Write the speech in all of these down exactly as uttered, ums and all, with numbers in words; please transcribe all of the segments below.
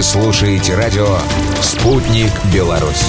слушаете радио «Спутник Беларусь».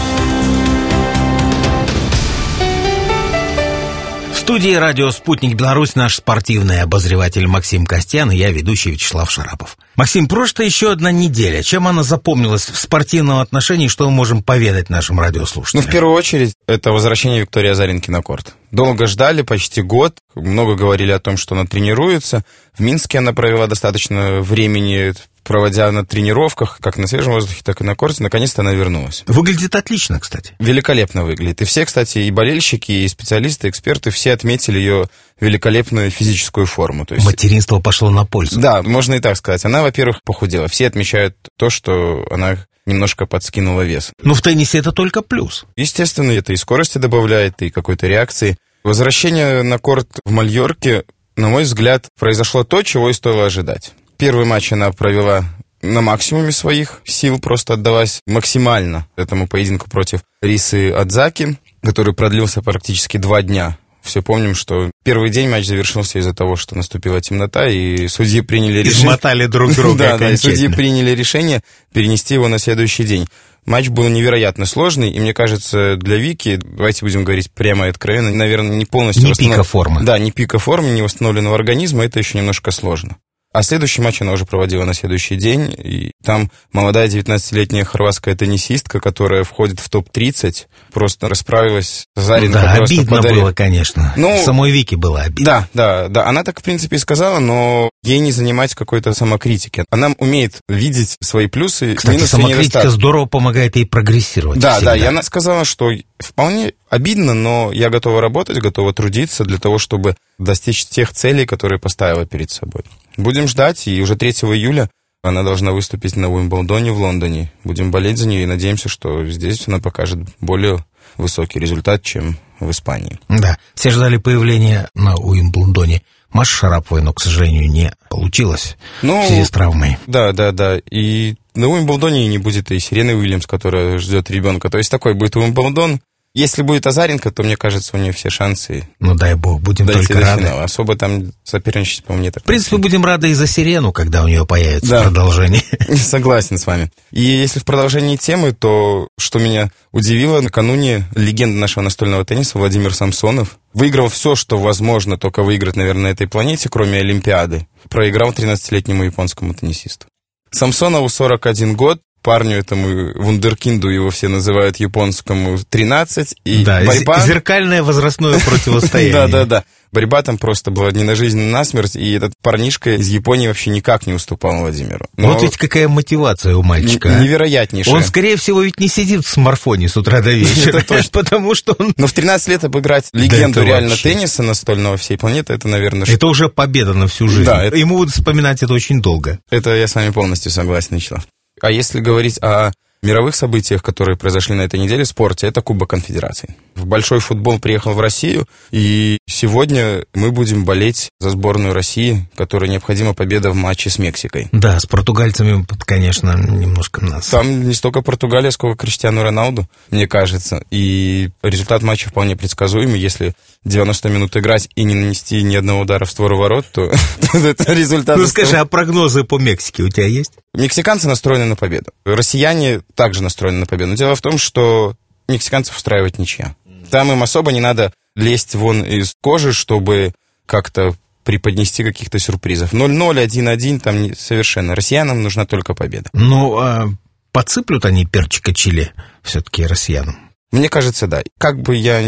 В студии радио «Спутник Беларусь» наш спортивный обозреватель Максим Костян и я, ведущий Вячеслав Шарапов. Максим, прошла еще одна неделя. Чем она запомнилась в спортивном отношении, что мы можем поведать нашим радиослушателям? Ну, в первую очередь, это возвращение Виктории Азаренки на корт. Долго ждали, почти год. Много говорили о том, что она тренируется. В Минске она провела достаточно времени, проводя на тренировках, как на свежем воздухе, так и на корте. Наконец-то она вернулась. Выглядит отлично, кстати. Великолепно выглядит. И все, кстати, и болельщики, и специалисты, эксперты, все отметили ее великолепную физическую форму. То есть... Материнство пошло на пользу. Да, можно и так сказать. Она, во-первых, похудела. Все отмечают то, что она немножко подскинула вес. Но в теннисе это только плюс. Естественно, это и скорости добавляет, и какой-то реакции. Возвращение на корт в Мальорке, на мой взгляд, произошло то, чего и стоило ожидать. Первый матч она провела на максимуме своих сил, просто отдалась максимально этому поединку против Рисы Адзаки, который продлился практически два дня. Все помним, что первый день матч завершился из-за того, что наступила темнота, и судьи приняли решение... Измотали друг друга. Да, да, и судьи приняли решение перенести его на следующий день. Матч был невероятно сложный, и мне кажется, для Вики, давайте будем говорить прямо и откровенно, наверное, не полностью... Не восстанов... пика формы. Да, не пика формы, не восстановленного организма, это еще немножко сложно. А следующий матч она уже проводила на следующий день, и там молодая девятнадцатилетняя хорватская теннисистка, которая входит в топ тридцать, просто расправилась с Азаренко. Да, обидно подарил. Было, конечно. Ну, самой Вике было обидно. Да, да, да, она так, в принципе, и сказала, но ей не занимать какой-то самокритики. Она умеет видеть свои плюсы, кстати, минусы, самокритика недостатки. Здорово помогает ей прогрессировать. Да, всегда. да, и она сказала, что вполне обидно, но я готова работать, готова трудиться для того, чтобы достичь тех целей, которые поставила перед собой. Будем ждать, и уже третьего июля она должна выступить на Уимблдоне в Лондоне. Будем болеть за нее и надеемся, что здесь она покажет более высокий результат, чем в Испании. Да, все ждали появления на Уимблдоне. Маши Шараповой, но, к сожалению, не получилось ну, в связи с травмой. Да, да, да. И на Уимблдоне не будет и Серены Уильямс, которая ждет ребенка. То есть такой будет Уимблдон. Если будет Азаренко, то, мне кажется, у нее все шансы. Ну, дай бог, будем только до рады. Финала. Особо там соперничать, по мне, так. В принципе, будем рады и за Сирену, когда у нее появится да. продолжение. Согласен с вами. И если в продолжении темы, то, что меня удивило, накануне легенда нашего настольного тенниса Владимир Самсонов выиграл все, что возможно только выиграть, наверное, на этой планете, кроме Олимпиады. Проиграл тринадцатилетнему японскому теннисисту. Самсонову сорок один год. Парню этому вундеркинду, его все называют японскому, тринадцать. И да, борьба... зеркальное возрастное противостояние. Да-да-да. Борьба там просто была не на жизнь, а на смерть, и этот парнишка из Японии вообще никак не уступал Владимиру. Но... Вот ведь какая мотивация у мальчика. Н- невероятнейшая. Он, скорее всего, ведь не сидит в смартфоне с утра до вечера. Это точно. Потому что он... Но в тринадцать лет обыграть легенду реально тенниса настольного всей планеты, это, наверное... Это уже победа на всю жизнь. Да, это... Ему будут вспоминать это очень долго. Это я с вами полностью согласен, Вячеслав. А если говорить о мировых событиях, которые произошли на этой неделе в спорте, это Кубок Конфедераций. В большой футбол приехал в Россию, и сегодня мы будем болеть за сборную России, которой необходима победа в матче с Мексикой. Да, с португальцами, конечно, немножко нас. Там не столько Португалия, сколько Криштиану Роналду, мне кажется. И результат матча вполне предсказуемый. Если девяносто минут играть и не нанести ни одного удара в створ ворот, то это результат... Ну скажи, а прогнозы по Мексике у тебя есть? Мексиканцы настроены на победу. Россияне также настроены на победу. Но дело в том, что мексиканцев устраивает ничья. Там им особо не надо лезть вон из кожи, чтобы как-то преподнести каких-то сюрпризов. ноль-ноль, один-один, там не, совершенно. Россиянам нужна только победа. Ну, а подсыплют они перчика чили все-таки россиянам? Мне кажется, да. Как бы я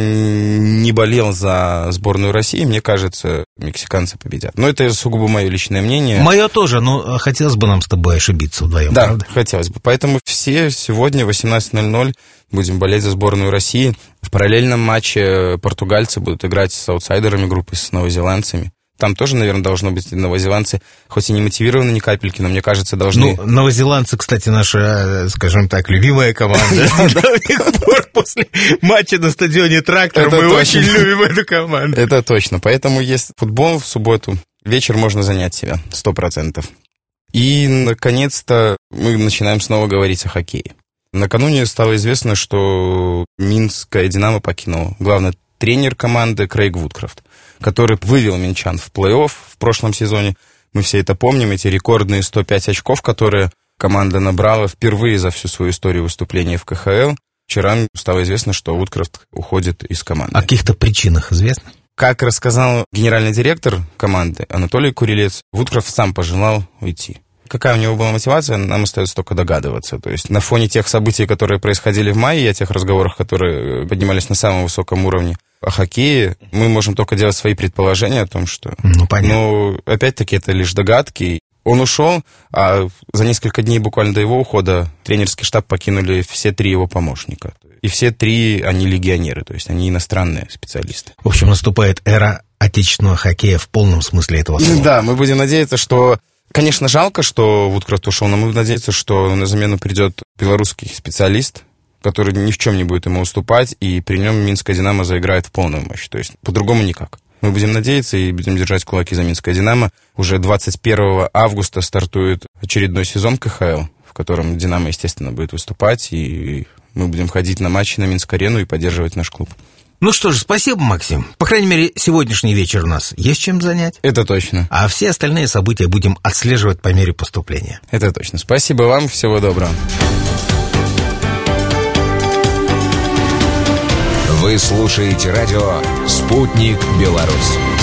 не болел за сборную России, мне кажется, мексиканцы победят. Но это сугубо мое личное мнение. Мое тоже, но хотелось бы нам с тобой ошибиться вдвоем, да, правда? Да, хотелось бы. Поэтому все сегодня в восемнадцать ноль-ноль будем болеть за сборную России. В параллельном матче португальцы будут играть с аутсайдерами группы, с новозеландцами. Там тоже, наверное, должно быть новозеландцы, хоть и не мотивированы ни капельки, но, мне кажется, должны... Ну, новозеландцы, кстати, наша, скажем так, любимая команда. С давних пор после матча на стадионе «Трактор» мы очень любим эту команду. Это точно. Поэтому есть футбол в субботу. Вечер можно занять себя, сто процентов. И, наконец-то, мы начинаем снова говорить о хоккее. Накануне стало известно, что Минская «Динамо» покинул главный тренер команды Крейг Вудкрафт, который вывел минчан в плей-офф в прошлом сезоне. Мы все это помним, эти рекордные сто пять очков, которые команда набрала впервые за всю свою историю выступления в ка ха эл. Вчера стало известно, что Вудкрафт уходит из команды. О каких-то причинах известно? Как рассказал генеральный директор команды Анатолий Курилец, Вудкрафт сам пожелал уйти. Какая у него была мотивация, нам остается только догадываться. То есть на фоне тех событий, которые происходили в мае, и о тех разговорах, которые поднимались на самом высоком уровне о хоккее, мы можем только делать свои предположения о том, что... Ну, понятно. Но, опять-таки, это лишь догадки. Он ушел, а за несколько дней буквально до его ухода тренерский штаб покинули все три его помощника. И все три, они легионеры, то есть они иностранные специалисты. В общем, наступает эра отечественного хоккея в полном смысле этого слова. Да, мы будем надеяться, что... Конечно, жалко, что Вудкрафт ушел, но мы будем надеяться, что на замену придет белорусский специалист, который ни в чем не будет ему уступать, и при нем Минская «Динамо» заиграет в полную мощь. То есть по-другому никак. Мы будем надеяться и будем держать кулаки за Минское «Динамо». Уже двадцать первого августа стартует очередной сезон ка ха эл, в котором «Динамо», естественно, будет выступать, и мы будем ходить на матчи на Минск-арену и поддерживать наш клуб. Ну что ж, спасибо, Максим. По крайней мере, сегодняшний вечер у нас есть чем занять. Это точно. А все остальные события будем отслеживать по мере поступления. Это точно. Спасибо вам, всего доброго. Вы слушаете радио «Спутник Беларусь».